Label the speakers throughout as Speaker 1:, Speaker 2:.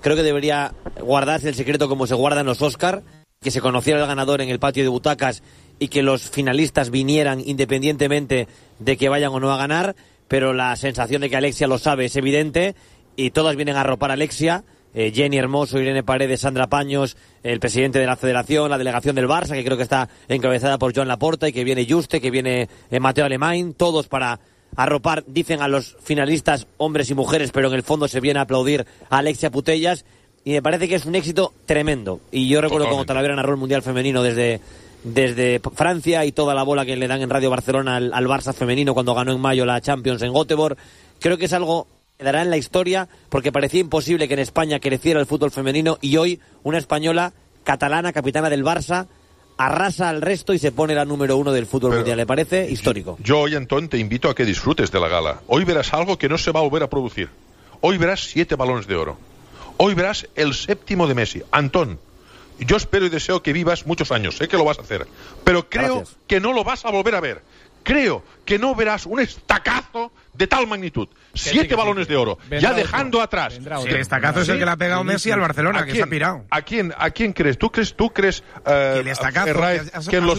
Speaker 1: creo que debería guardarse el secreto como se guardan los Oscar, que se conociera el ganador en el patio de butacas y que los finalistas vinieran independientemente de que vayan o no a ganar, pero la sensación de que Alexia lo sabe es evidente y todas vienen a arropar a Alexia. Jenny Hermoso, Irene Paredes, Sandra Paños, el presidente de la Federación, la delegación del Barça, que creo que está encabezada por Joan Laporta, y que viene Juste, que viene Mateo Alemany, todos para arropar, dicen, a los finalistas, hombres y mujeres, pero en el fondo se viene a aplaudir a Alexia Putellas, y me parece que es un éxito tremendo. Y yo recuerdo cuando Talavera narró el Mundial Femenino desde Francia, y toda la bola que le dan en Radio Barcelona al Barça femenino cuando ganó en mayo la Champions en Göteborg. Creo que es algo quedará en la historia, porque parecía imposible que en España creciera el fútbol femenino, y hoy una española catalana, capitana del Barça, arrasa al resto y se pone la número 1 del fútbol mundial. Le parece histórico.
Speaker 2: Yo hoy, Antón, te invito a que disfrutes de la gala. Hoy verás algo que no se va a volver a producir. Hoy verás 7 balones de oro. Hoy verás el 7º de Messi. Antón, yo espero y deseo que vivas muchos años. Sé que lo vas a hacer, pero creo que no lo vas a volver a ver. Creo que no verás un estacazo de tal magnitud. 7 balones de oro. Ya dejando atrás.
Speaker 3: El estacazo es el que le ha pegado Messi al Barcelona, que se ha pirado.
Speaker 2: ¿A quién crees? ¿Tú crees
Speaker 3: el estacazo,
Speaker 2: que en los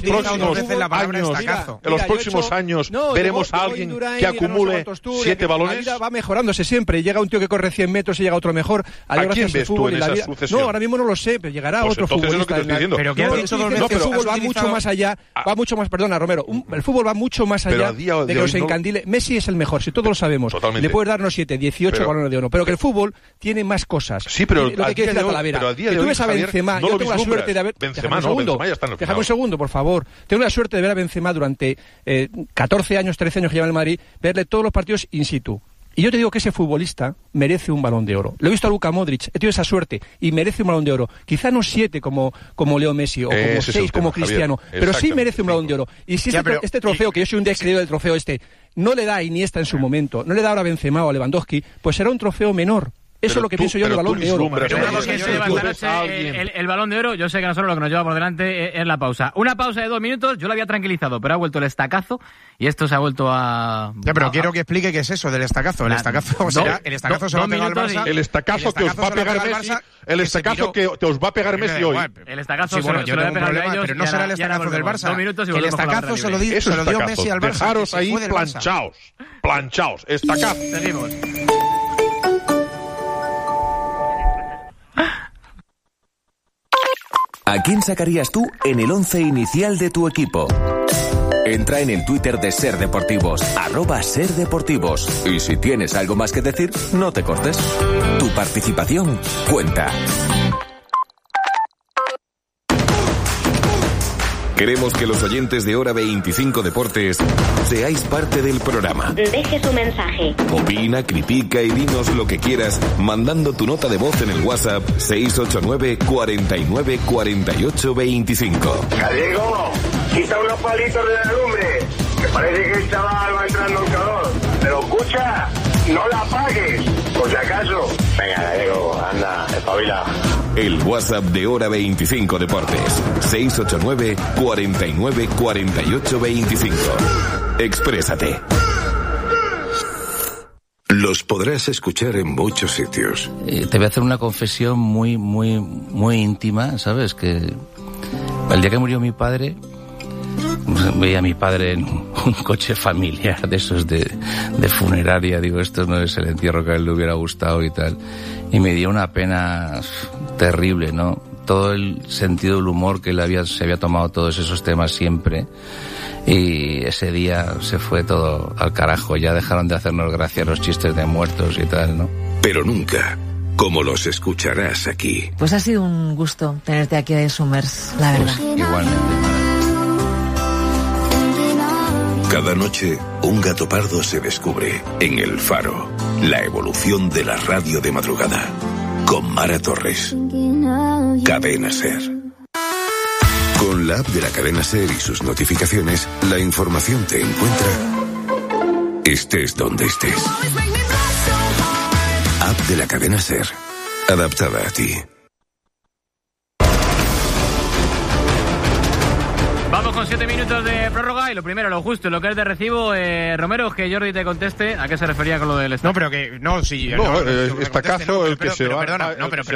Speaker 2: próximos años veremos a alguien que acumule 7 balones?
Speaker 4: La vida va mejorándose siempre. Llega un tío que corre 100 metros y llega otro mejor.
Speaker 2: ¿A quién ves tú en esa sucesión?
Speaker 4: No, ahora mismo no lo sé, pero llegará otro futbolista.
Speaker 3: Pero que has dicho dos veces,
Speaker 4: el fútbol va mucho más allá. Perdona, Romero. El fútbol va mucho más allá de que los encandile. Messi es el mejor, si todos lo sabemos.
Speaker 2: Totalmente.
Speaker 4: Le puede darnos 7, 18 balones de oro. Pero que el fútbol tiene más cosas.
Speaker 2: Sí, pero
Speaker 4: lo que quiere decir Talavera. Que tú ves a Benzema. Yo tengo la suerte de haber.
Speaker 2: Benzema ya está en el final.
Speaker 4: Déjame un segundo, por favor. Tengo la suerte de ver a Benzema durante 14 años, 13 años que lleva en el Madrid, verle todos los partidos in situ. Y yo te digo que ese futbolista merece un Balón de Oro. Lo he visto a Luka Modric, he tenido esa suerte y merece un Balón de Oro. Quizá no 7 como Leo Messi o como 6 como Cristiano, pero sí merece un Balón de Oro. Y si este trofeo, que yo soy un descreído del trofeo no le da a Iniesta en su momento, no le da ahora a Benzema o a Lewandowski, pues será un trofeo menor. Eso es lo que pienso yo del Balón de Oro.
Speaker 5: El Balón de Oro, yo sé que nosotros lo que nos lleva por delante es la pausa. Una pausa de 2 minutos, yo lo había tranquilizado, pero ha vuelto el estacazo y esto se ha vuelto a...
Speaker 3: Ya, pero quiero que explique qué es eso del estacazo. El estacazo se lo ha pegado al Barça.
Speaker 2: El estacazo que os va a pegar Messi. El estacazo que te os va a pegar Messi hoy.
Speaker 5: El estacazo se lo ha pegado a ellos,
Speaker 3: pero no será el estacazo del Barça.
Speaker 5: 2 minutos y
Speaker 3: el estacazo se lo dio Messi al Barça.
Speaker 2: Dejaros ahí planchaos. Estacazo.
Speaker 5: Seguimos.
Speaker 6: ¿A quién sacarías tú en el 11 inicial de tu equipo? Entra en el Twitter de Ser Deportivos, @SerDeportivos. Y si tienes algo más que decir, no te cortes. Tu participación cuenta. Queremos que los oyentes de Hora 25 Deportes seáis parte del programa.
Speaker 7: Deje su mensaje.
Speaker 6: Opina, critica y dinos lo que quieras mandando tu nota de voz en el WhatsApp 689 49 48 25.
Speaker 8: Gallego, quita unos palitos de la lumbre, que parece que el chaval va entrando en calor. Pero escucha, no la apagues, por si acaso. Venga, Gallego, anda, espabila.
Speaker 6: El WhatsApp de Hora 25 Deportes 689 49 48 25. Exprésate.
Speaker 9: Los podrás escuchar en muchos sitios.
Speaker 10: Te voy a hacer una confesión muy íntima, ¿sabes? Que el día que murió mi padre, veía a mi padre en un coche familiar de esos de funeraria. Digo, esto no es el entierro que a él le hubiera gustado y tal. Y me dio una pena terrible, ¿no? Todo el sentido del humor que se había tomado todos esos temas siempre. Y ese día se fue todo al carajo. Ya dejaron de hacernos gracia los chistes de muertos y tal, ¿no?
Speaker 9: Pero nunca como los escucharás aquí.
Speaker 11: Pues ha sido un gusto tenerte aquí de Summers, la verdad.
Speaker 10: Pues, igualmente.
Speaker 9: Cada noche, un gato pardo se descubre en El Faro. La evolución de la radio de madrugada. Con Mara Torres. Cadena Ser. Con la app de la Cadena Ser y sus notificaciones, la información te encuentra estés donde estés. App de la Cadena Ser. Adaptada a ti.
Speaker 5: Vamos con 7 minutos de prórroga y lo primero, lo justo, lo que es de recibo. Romero, que Jordi te conteste a qué se refería con lo del estacazo.
Speaker 3: No, pero que... No, sí...
Speaker 2: estacazo, el que se va...
Speaker 3: Perdona, no, pero